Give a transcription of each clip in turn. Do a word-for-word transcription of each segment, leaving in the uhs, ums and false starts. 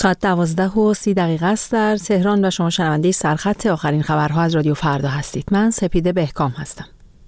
ساعت دوازده و سی دقیقه است در تهران و شما شنونده سرخط آخرین خبرها از رادیو فردا هستید. من سپیده بهکام هستم.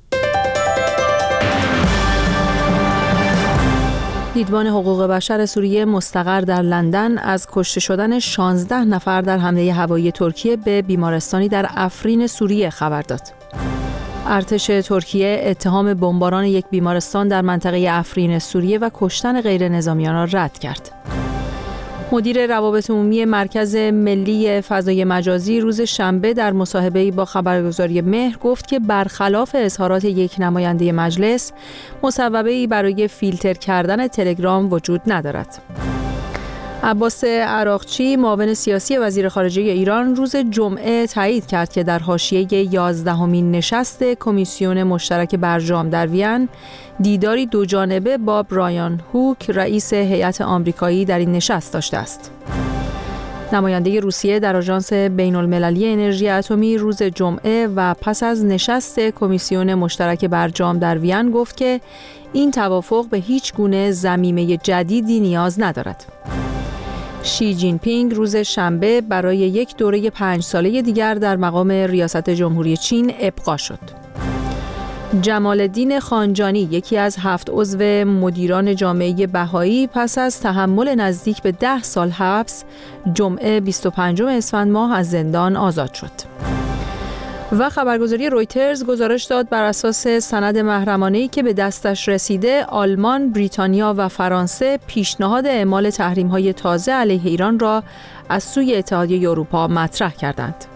دیدبان حقوق بشر سوریه مستقر در لندن از کشته شدن شانزده نفر در حمله هوایی ترکیه به بیمارستانی در افرین سوریه خبر داد. ارتش ترکیه اتهام بمباران یک بیمارستان در منطقه افرین سوریه و کشتن غیر نظامیان را رد کرد. مدیر روابط عمومی مرکز ملی فضای مجازی روز شنبه در مصاحبه‌ای با خبرگزاری مهر گفت که برخلاف اظهارات یک نماینده مجلس، مصوبه‌ای برای فیلتر کردن تلگرام وجود ندارد. عباس عراقچی، معاون سیاسی وزیر خارجه ایران، روز جمعه تایید کرد که در حاشیه یازدهمین نشست کمیسیون مشترک برجام در وین، دیداری دوجانبه با برایان هوک، رئیس هیئت آمریکایی، در این نشست داشته است. نماینده روسیه در آژانس بین‌المللی انرژی اتمی روز جمعه و پس از نشست کمیسیون مشترک برجام در وین گفت که این توافق به هیچ گونه ضمیمه جدیدی نیاز ندارد. شی جین پینگ روز شنبه برای یک دوره پنج ساله دیگر در مقام ریاست جمهوری چین ابقا شد. جمال الدین خانجانی، یکی از هفت عضو مدیران جامعه بهایی، پس از تحمل نزدیک به ده سال حبس، جمعه بیست و پنجم اسفند ماه از زندان آزاد شد. و خبرگزاری رویترز گزارش داد بر اساس سند محرمانه‌ای که به دستش رسیده، آلمان، بریتانیا و فرانسه پیشنهاد اعمال تحریم‌های تازه علیه ایران را از سوی اتحادیه اروپا مطرح کردند.